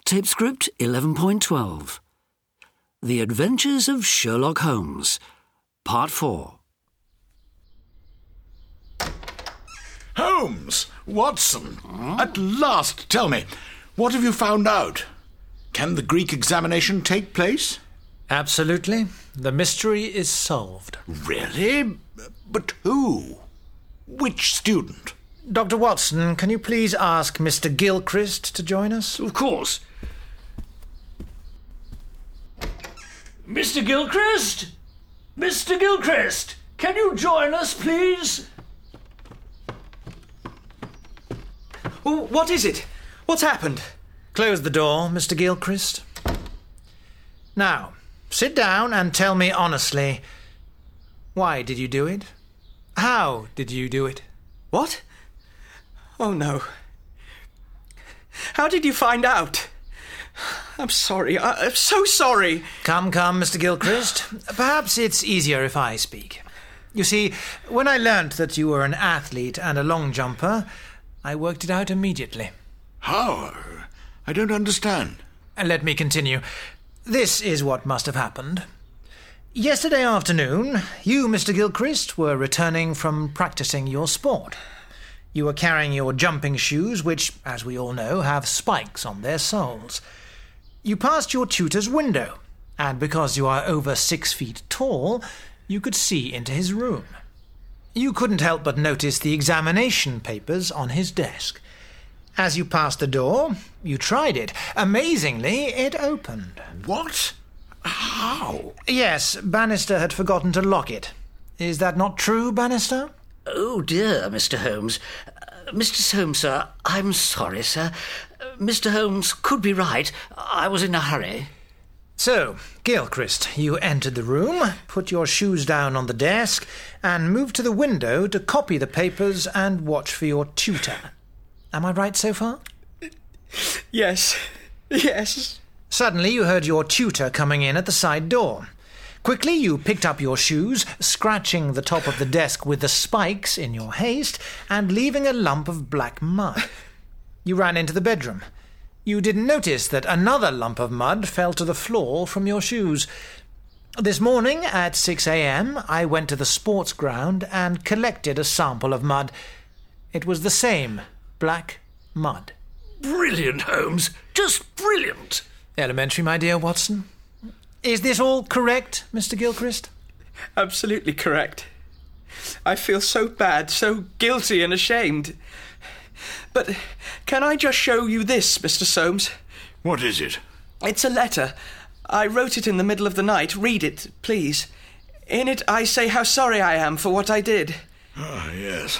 Tape script 11.12. The Adventures of Sherlock Holmes, Part 4. Holmes! Watson! At last, tell me, what have you found out? Can the Greek examination take place? Absolutely. The mystery is solved. Really? But who? Which student? Dr. Watson, can you please ask Mr. Gilchrist to join us? Of course. Mr. Gilchrist? Mr. Gilchrist, can you join us, please? What is it? What's happened? Close the door, Mr. Gilchrist. Now, sit down and tell me honestly, why did you do it? How did you do it? What? Oh, no. How did you find out? I'm sorry. I'm so sorry. Come, Mr. Gilchrist. Perhaps it's easier if I speak. You see, when I learnt that you were an athlete and a long jumper, I worked it out immediately. How? I don't understand. Let me continue. This is what must have happened. Yesterday afternoon, you, Mr. Gilchrist, were returning from practicing your sport. You were carrying your jumping shoes, which, as we all know, have spikes on their soles. You passed your tutor's window, and because you are over 6 feet tall, you could see into his room. You couldn't help but notice the examination papers on his desk. As you passed the door, you tried it. Amazingly, it opened. What? How? Yes, Bannister had forgotten to lock it. Is that not true, Bannister? Oh, dear, Mr. Holmes. Mr. Soames, sir, I'm sorry, sir. Mr. Holmes could be right. I was in a hurry. So, Gilchrist, you entered the room, put your shoes down on the desk, and moved to the window to copy the papers and watch for your tutor. Am I right so far? Yes. Suddenly you heard your tutor coming in at the side door. Quickly you picked up your shoes, scratching the top of the desk with the spikes in your haste, and leaving a lump of black mud. You ran into the bedroom. You didn't notice that another lump of mud fell to the floor from your shoes. This morning at 6 a.m. I went to the sports ground and collected a sample of mud. It was the same black mud. Brilliant, Holmes. Just brilliant. Elementary, my dear Watson. Is this all correct, Mr. Gilchrist? Absolutely correct. I feel so bad, so guilty and ashamed. But can I just show you this, Mr. Soames? What is it? It's a letter. I wrote it in the middle of the night. Read it, please. In it I say how sorry I am for what I did. Ah, yes.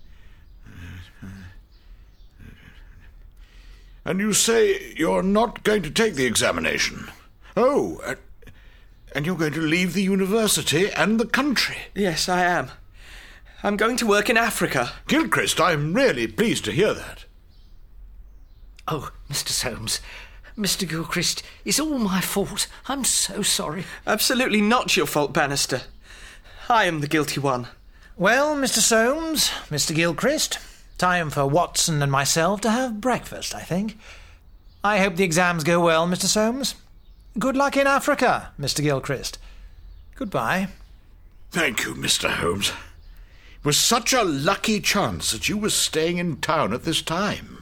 And you say you're not going to take the examination? Oh, and you're going to leave the university and the country? Yes, I am. I'm going to work in Africa. Gilchrist, I'm really pleased to hear that. Oh, Mr. Soames, Mr. Gilchrist, it's all my fault. I'm so sorry. Absolutely not your fault, Bannister. I am the guilty one. Well, Mr. Soames, Mr. Gilchrist, time for Watson and myself to have breakfast, I think. I hope the exams go well, Mr. Soames. Good luck in Africa, Mr. Gilchrist. Goodbye. Thank you, Mr. Holmes. It was such a lucky chance that you were staying in town at this time.